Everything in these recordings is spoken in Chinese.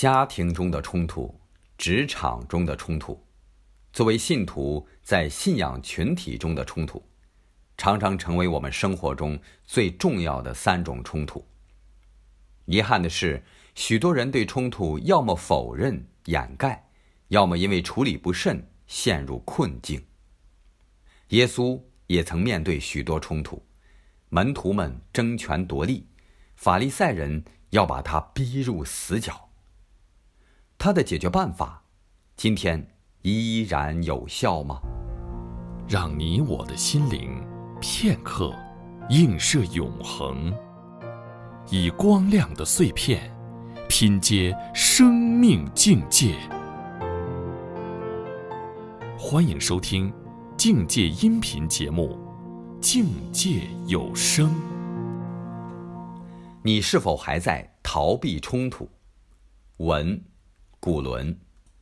家庭中的冲突，职场中的冲突，作为信徒在信仰群体中的冲突，常常成为我们生活中最重要的3种冲突。遗憾的是，许多人对冲突要么否认掩盖，要么因为处理不慎陷入困境。耶稣也曾面对许多冲突，门徒们争权夺利，法利赛人要把他逼入死角。他的解决办法今天依然有效吗？ 让你我的心灵片刻映射永恒，以光亮的碎片拼接生命境界。欢迎收听境界音频节目《境界有声》。 你是否还在逃避冲突？文古伦。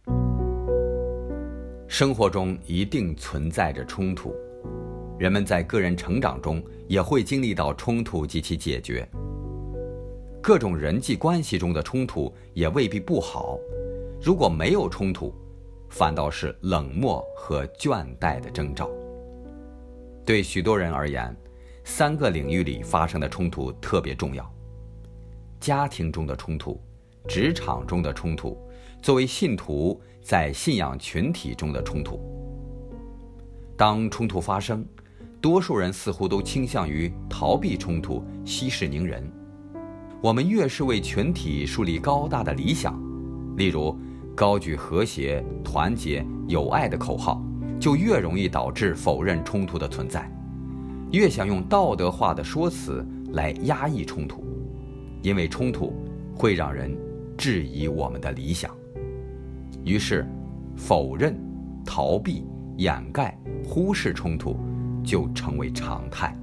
生活中一定存在着冲突，人们在个人成长中也会经历到冲突及其解决。各种人际关系中的冲突也未必不好，如果没有冲突，反倒是冷漠和倦怠的征兆。对许多人而言，3个领域里发生的冲突特别重要：家庭中的冲突，职场中的冲突，作为信徒在信仰群体中的冲突。当冲突发生，多数人似乎都倾向于逃避冲突，息事宁人。我们越是为群体树立高大的理想，例如高举和谐、团结、友爱的口号，就越容易导致否认冲突的存在，越想用道德化的说辞来压抑冲突，因为冲突会让人质疑我们的理想。于是否认、逃避、掩盖、忽视冲突就成为常态。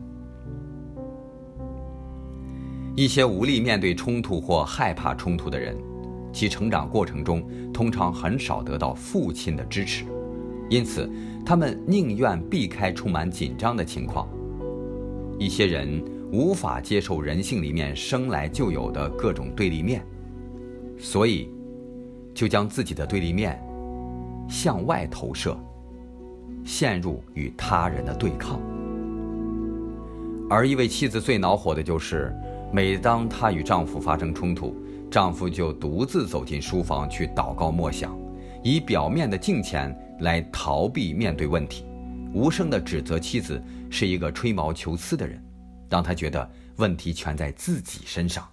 一些无力面对冲突或害怕冲突的人，其成长过程中通常很少得到父亲的支持，因此他们宁愿避开充满紧张的情况。一些人无法接受人性里面生来就有的各种对立面，所以就将自己的对立面向外投射，陷入与他人的对抗。而一位妻子最恼火的就是，每当她与丈夫发生冲突，丈夫就独自走进书房去祷告默想，以表面的敬虔来逃避面对问题，无声地指责妻子是一个吹毛求疵的人，让她觉得问题全在自己身上。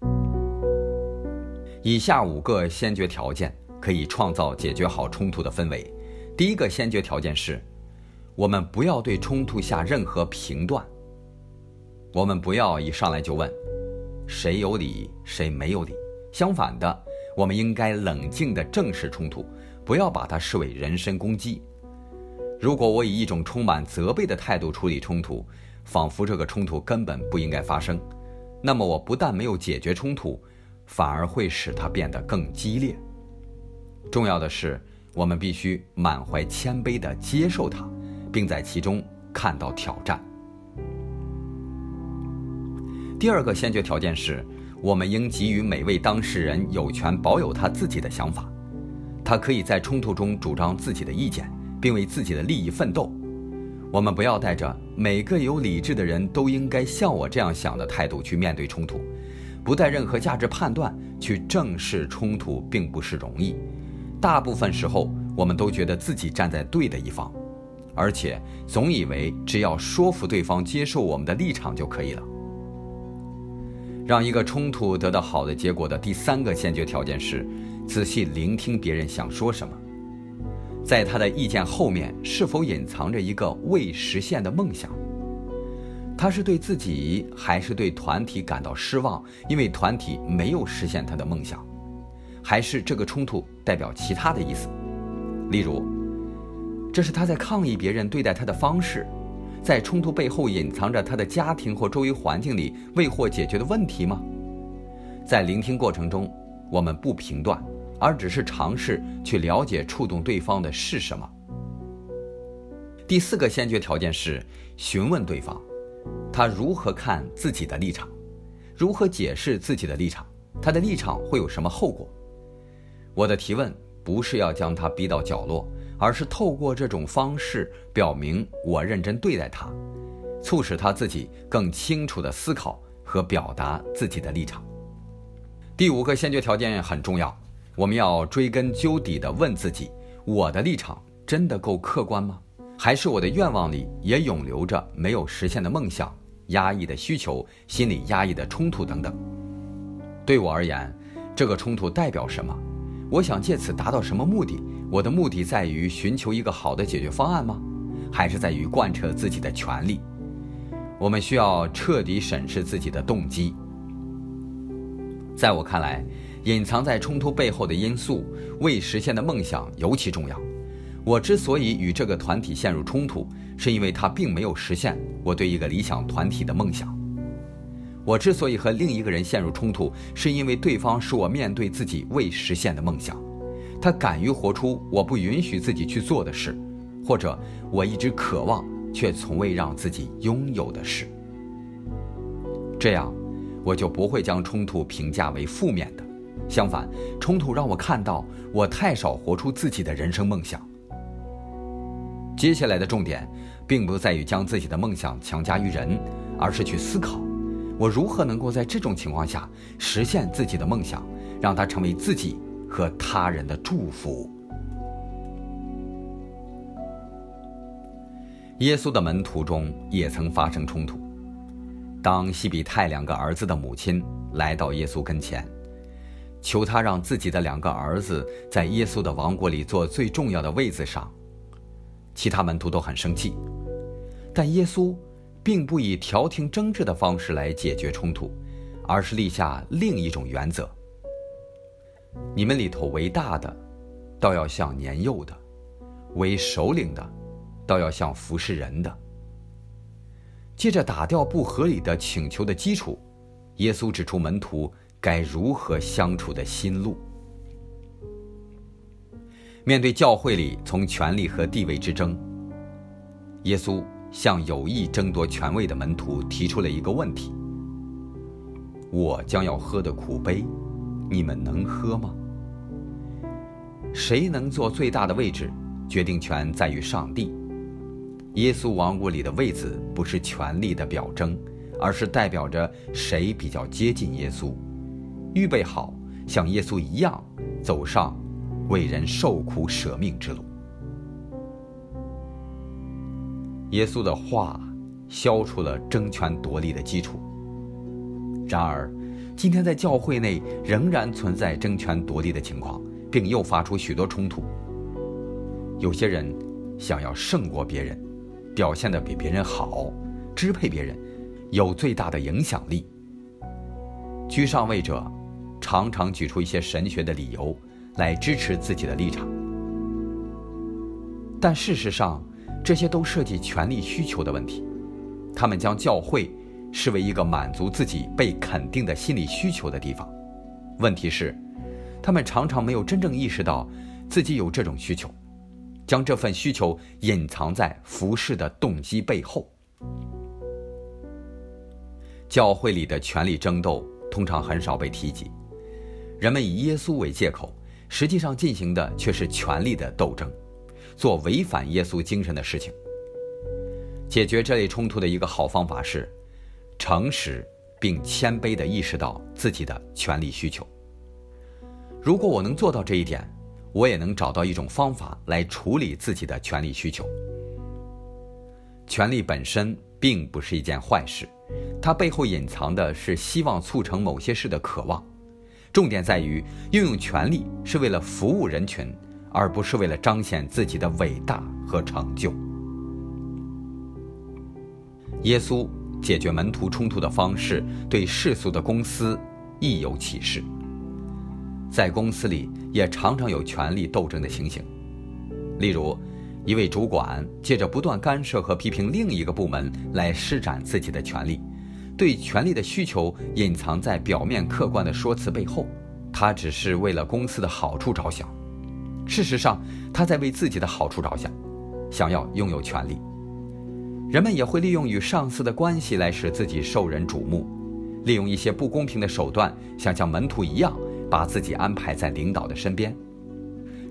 以下5个先决条件可以创造解决好冲突的氛围。第一个先决条件是，我们不要对冲突下任何评断。我们不要一上来就问谁有理谁没有理，相反的，我们应该冷静地正视冲突，不要把它视为人身攻击。如果我以一种充满责备的态度处理冲突，仿佛这个冲突根本不应该发生，那么我不但没有解决冲突，反而会使它变得更激烈。重要的是，我们必须满怀谦卑地接受它，并在其中看到挑战。第二个先决条件是，我们应给予每位当事人有权保有他自己的想法，他可以在冲突中主张自己的意见，并为自己的利益奋斗。我们不要带着每个有理智的人都应该像我这样想的态度去面对冲突，不带任何价值判断去正视冲突并不是容易。大部分时候我们都觉得自己站在对的一方，而且总以为只要说服对方接受我们的立场就可以了。让一个冲突得到好的结果的第3个先决条件是，仔细聆听别人想说什么，在他的意见后面是否隐藏着一个未实现的梦想。他是对自己还是对团体感到失望，因为团体没有实现他的梦想，还是这个冲突代表其他的意思，例如这是他在抗议别人对待他的方式，在冲突背后隐藏着他的家庭或周围环境里未获解决的问题吗？在聆听过程中，我们不评断，而只是尝试去了解触动对方的是什么。第4个先决条件是询问对方，他如何看自己的立场，如何解释自己的立场，他的立场会有什么后果。 我的提问不是要将他逼到角落，而是透过这种方式表明我认真对待他，促使他自己更清楚地思考和表达自己的立场。第5个先决条件很重要，我们要追根究底地问自己，我的立场真的够客观吗？还是我的愿望里也涌流着没有实现的梦想、压抑的需求、心理压抑的冲突等等？对我而言，这个冲突代表什么？我想借此达到什么目的？我的目的在于寻求一个好的解决方案吗？还是在于贯彻自己的权利？我们需要彻底审视自己的动机。在我看来，隐藏在冲突背后的因素，未实现的梦想尤其重要。我之所以与这个团体陷入冲突，是因为它并没有实现我对一个理想团体的梦想。我之所以和另一个人陷入冲突，是因为对方使我面对自己未实现的梦想。他敢于活出我不允许自己去做的事，或者我一直渴望却从未让自己拥有的事。这样，我就不会将冲突评价为负面的。相反，冲突让我看到我太少活出自己的人生梦想。接下来的重点并不在于将自己的梦想强加于人，而是去思考我如何能够在这种情况下实现自己的梦想，让它成为自己和他人的祝福。耶稣的门徒中也曾发生冲突。当西比泰2个儿子的母亲来到耶稣跟前，求他让自己的2个儿子在耶稣的王国里坐最重要的位子上，其他门徒都很生气，但耶稣并不以调停争执的方式来解决冲突，而是立下另一种原则：你们里头为大的，倒要像年幼的；为首领的，倒要像服侍人的。接着打掉不合理的请求的基础，耶稣指出门徒该如何相处的新路。面对教会里从权力和地位之争，耶稣向有意争夺权位的门徒提出了一个问题：我将要喝的苦杯，你们能喝吗？谁能坐最大的位置，决定权在于上帝。耶稣王国里的位子不是权力的表征，而是代表着谁比较接近耶稣，预备好像耶稣一样走上为人受苦舍命之路。耶稣的话消除了争权夺利的基础。然而，今天在教会内仍然存在争权夺利的情况，并诱发出许多冲突。有些人想要胜过别人，表现得比别人好，支配别人，有最大的影响力。居上位者常常举出一些神学的理由来支持自己的立场，但事实上，这些都涉及权力需求的问题。他们将教会视为一个满足自己被肯定的心理需求的地方。问题是，他们常常没有真正意识到自己有这种需求，将这份需求隐藏在服侍的动机背后。教会里的权力争斗通常很少被提及，人们以耶稣为借口，实际上进行的却是权力的斗争，做违反耶稣精神的事情。解决这类冲突的一个好方法是诚实并谦卑地意识到自己的权力需求。如果我能做到这一点，我也能找到一种方法来处理自己的权力需求。权力本身并不是一件坏事，它背后隐藏的是希望促成某些事的渴望。重点在于运用权力是为了服务人群，而不是为了彰显自己的伟大和成就。耶稣解决门徒冲突的方式对世俗的公司亦有启示。在公司里也常常有权力斗争的情形，例如一位主管借着不断干涉和批评另一个部门来施展自己的权力，对权力的需求隐藏在表面客观的说辞背后，他只是为了公司的好处着想，事实上他在为自己的好处着想，想要拥有权力。人们也会利用与上司的关系来使自己受人瞩目，利用一些不公平的手段，想像门徒一样把自己安排在领导的身边，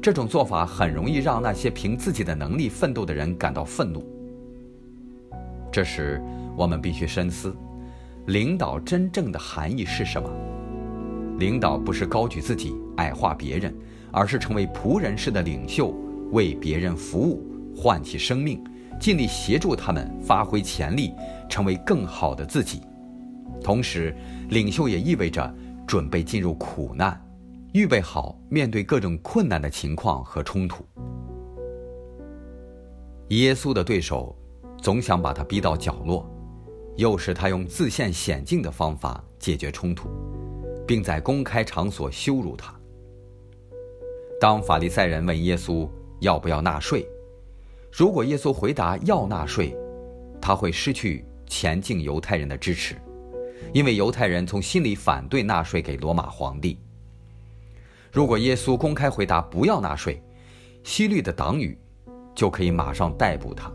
这种做法很容易让那些凭自己的能力奋斗的人感到愤怒。这时，我们必须深思，领导真正的含义是什么？领导不是高举自己，矮化别人，而是成为仆人式的领袖，为别人服务，唤起生命，尽力协助他们发挥潜力，成为更好的自己。同时，领袖也意味着准备进入苦难，预备好面对各种困难的情况和冲突。耶稣的对手总想把他逼到角落，诱使他用自陷险境的方法解决冲突，并在公开场所羞辱他。当法利赛人问耶稣要不要纳税，如果耶稣回答要纳税，他会失去前进犹太人的支持，因为犹太人从心里反对纳税给罗马皇帝。如果耶稣公开回答不要纳税，希律的党羽就可以马上逮捕他。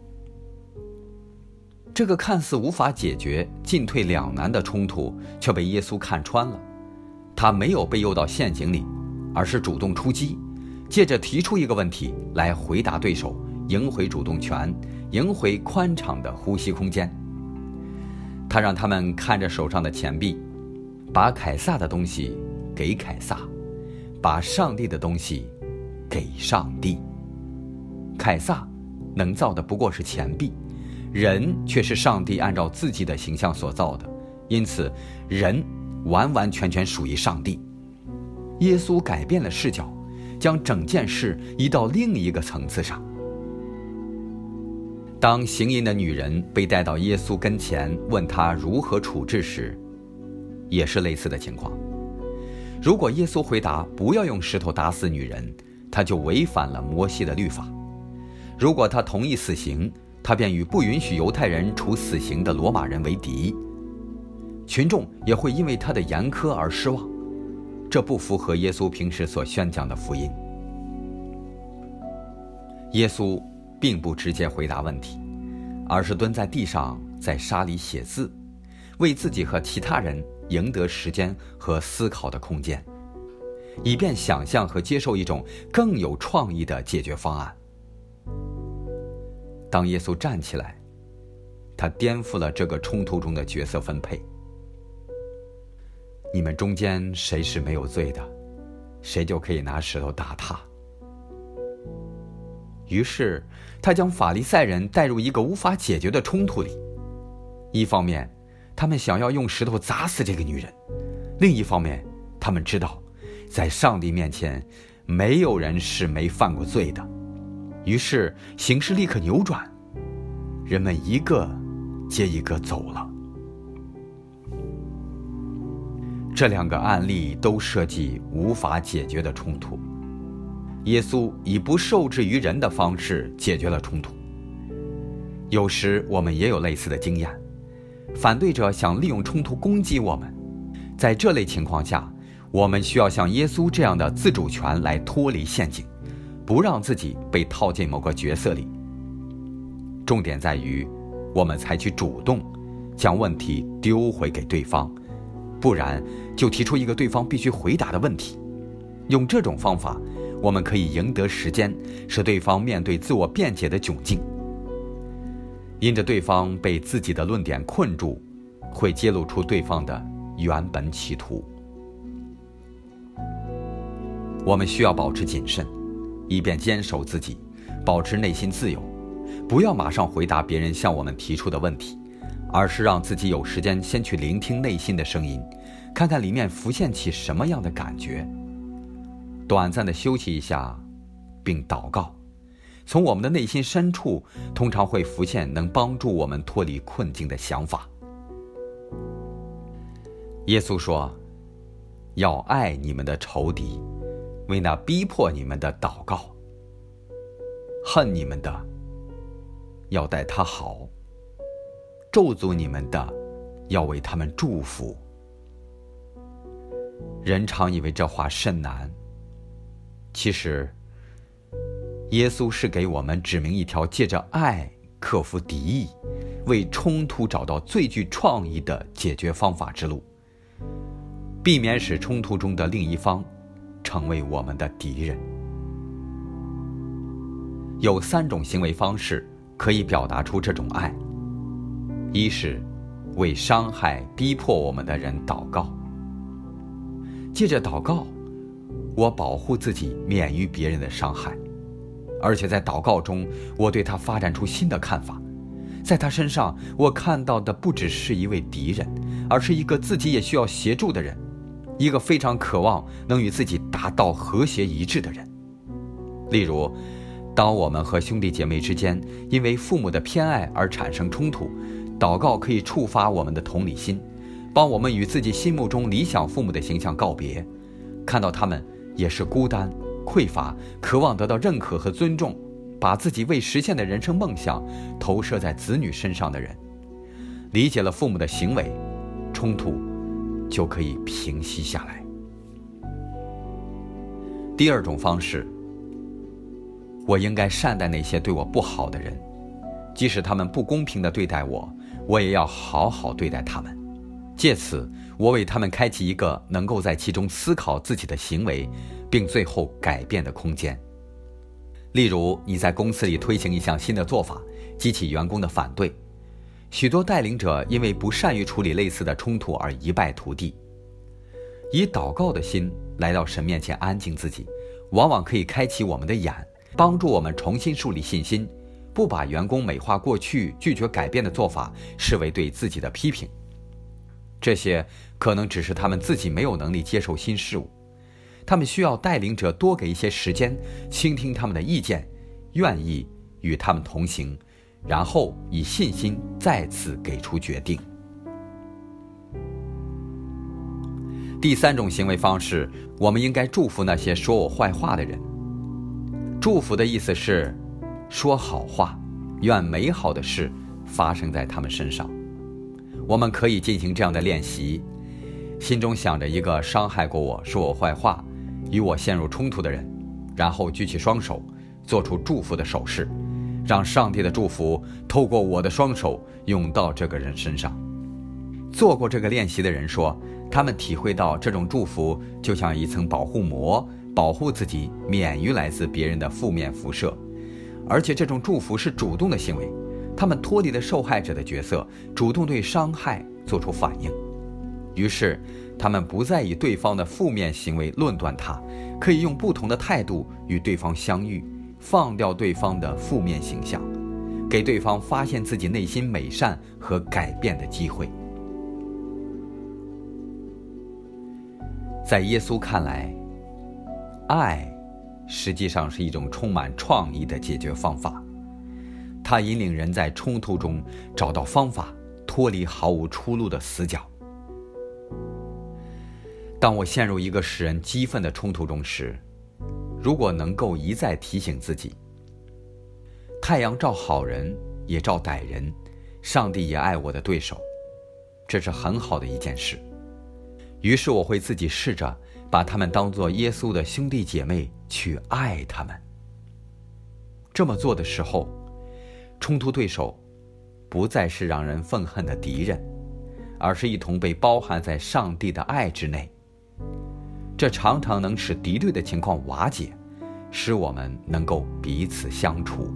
这个看似无法解决、进退两难的冲突却被耶稣看穿了。他没有被诱到陷阱里，而是主动出击，借着提出一个问题来回答对手，赢回主动权，赢回宽敞的呼吸空间。他让他们看着手上的钱币，把凯撒的东西给凯撒，把上帝的东西给上帝。凯撒能造的不过是钱币，人却是上帝按照自己的形象所造的，因此人完完全全属于上帝。耶稣改变了视角，将整件事移到另一个层次上。当行淫的女人被带到耶稣跟前，问他如何处置时，也是类似的情况。如果耶稣回答不要用石头打死女人，他就违反了摩西的律法；如果他同意死刑，他便与不允许犹太人处死刑的罗马人为敌。群众也会因为他的严苛而失望，这不符合耶稣平时所宣讲的福音。耶稣并不直接回答问题，而是蹲在地上在沙里写字，为自己和其他人赢得时间和思考的空间，以便想象和接受一种更有创意的解决方案。当耶稣站起来，他颠覆了这个冲突中的角色分配。你们中间谁是没有罪的，谁就可以拿石头打他。于是他将法利赛人带入一个无法解决的冲突里。一方面，他们想要用石头砸死这个女人；另一方面，他们知道在上帝面前没有人是没犯过罪的。于是形势立刻扭转，人们一个接一个走了。这两个案例都涉及无法解决的冲突。耶稣以不受制于人的方式解决了冲突。有时我们也有类似的经验，反对者想利用冲突攻击我们。在这类情况下，我们需要像耶稣这样的自主权来脱离陷阱，不让自己被套进某个角色里。重点在于我们采取主动，将问题丢回给对方，不然就提出一个对方必须回答的问题。用这种方法，我们可以赢得时间，使对方面对自我辩解的窘境。因着对方被自己的论点困住，会揭露出对方的原本企图。我们需要保持谨慎，以便坚守自己，保持内心自由，不要马上回答别人向我们提出的问题，而是让自己有时间先去聆听内心的声音，看看里面浮现起什么样的感觉。短暂的休息一下，并祷告，从我们的内心深处通常会浮现能帮助我们脱离困境的想法。耶稣说，要爱你们的仇敌，为那逼迫你们的祷告，恨你们的要待他好，咒诅你们的要为他们祝福。人常以为这话甚难，其实耶稣是给我们指明一条借着爱克服敌意，为冲突找到最具创意的解决方法之路，避免使冲突中的另一方成为我们的敌人。 有3种行为方式可以表达出这种爱。一是为伤害逼迫我们的人祷告，借着祷告，我保护自己免于别人的伤害，而且在祷告中，我对他发展出新的看法。在他身上，我看到的不只是一位敌人，而是一个自己也需要协助的人，一个非常渴望能与自己达到和谐一致的人。例如，当我们和兄弟姐妹之间因为父母的偏爱而产生冲突，祷告可以触发我们的同理心，帮我们与自己心目中理想父母的形象告别，看到他们也是孤单、匮乏，渴望得到认可和尊重，把自己未实现的人生梦想投射在子女身上的人。理解了父母的行为，冲突就可以平息下来。第2种方式，我应该善待那些对我不好的人，即使他们不公平地对待我，我也要好好对待他们。借此，我为他们开启一个能够在其中思考自己的行为，并最后改变的空间。例如，你在公司里推行一项新的做法，激起员工的反对，许多带领者因为不善于处理类似的冲突而一败涂地。以祷告的心来到神面前安静自己，往往可以开启我们的眼，帮助我们重新树立信心，不把员工美化过去拒绝改变的做法视为对自己的批评。这些可能只是他们自己没有能力接受新事物，他们需要带领者多给一些时间，倾听他们的意见，愿意与他们同行，然后以信心再次给出决定。第3种行为方式，我们应该祝福那些说我坏话的人。祝福的意思是说好话，愿美好的事发生在他们身上。我们可以进行这样的练习，心中想着一个伤害过我、说我坏话、与我陷入冲突的人，然后举起双手，做出祝福的手势，让上帝的祝福透过我的双手涌到这个人身上。做过这个练习的人说，他们体会到这种祝福就像一层保护膜，保护自己免于来自别人的负面辐射，而且这种祝福是主动的行为，他们脱离了受害者的角色，主动对伤害做出反应。于是他们不再以对方的负面行为论断他，可以用不同的态度与对方相遇，放掉对方的负面形象，给对方发现自己内心美善和改变的机会。在耶稣看来，爱实际上是一种充满创意的解决方法，它引领人在冲突中找到方法，脱离毫无出路的死角。当我陷入一个使人激愤的冲突中时，如果能够一再提醒自己，太阳照好人也照歹人，上帝也爱我的对手，这是很好的一件事。于是我会自己试着把他们当作耶稣的兄弟姐妹去爱他们。这么做的时候，冲突对手不再是让人愤恨的敌人，而是一同被包含在上帝的爱之内。这常常能使敌对的情况瓦解，使我们能够彼此相处。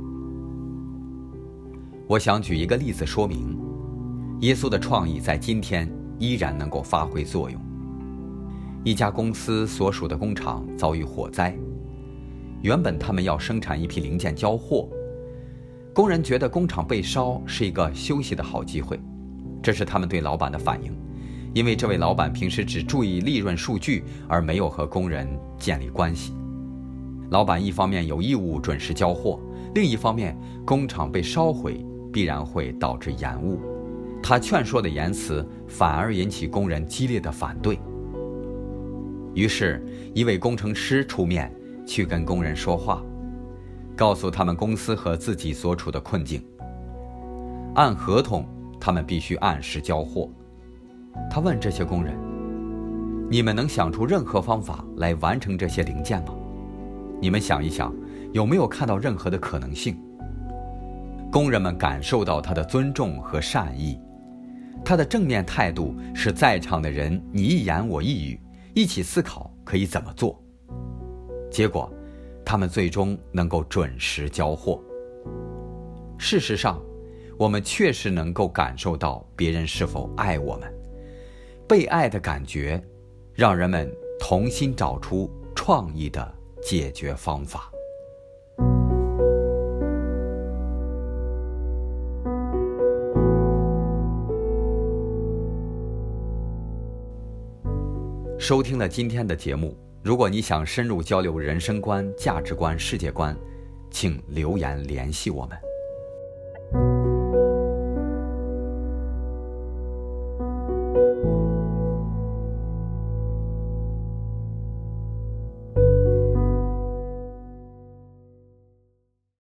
我想举一个例子说明，耶稣的创意在今天依然能够发挥作用。一家公司所属的工厂遭遇火灾，原本他们要生产一批零件交货，工人觉得工厂被烧是一个休息的好机会，这是他们对老板的反应，因为这位老板平时只注意利润数据，而没有和工人建立关系。老板一方面有义务准时交货，另一方面工厂被烧毁必然会导致延误，他劝说的言辞反而引起工人激烈的反对。于是一位工程师出面去跟工人说话，告诉他们公司和自己所处的困境。按合同，他们必须按时交货。他问这些工人，你们能想出任何方法来完成这些零件吗？你们想一想，有没有看到任何的可能性？工人们感受到他的尊重和善意，他的正面态度使在场的人你一言我一语，一起思考可以怎么做。结果他们最终能够准时交货。事实上，我们确实能够感受到别人是否爱我们。被爱的感觉，让人们同心找出创意的解决方法。收听了今天的节目，如果你想深入交流人生观、价值观、世界观，请留言联系我们。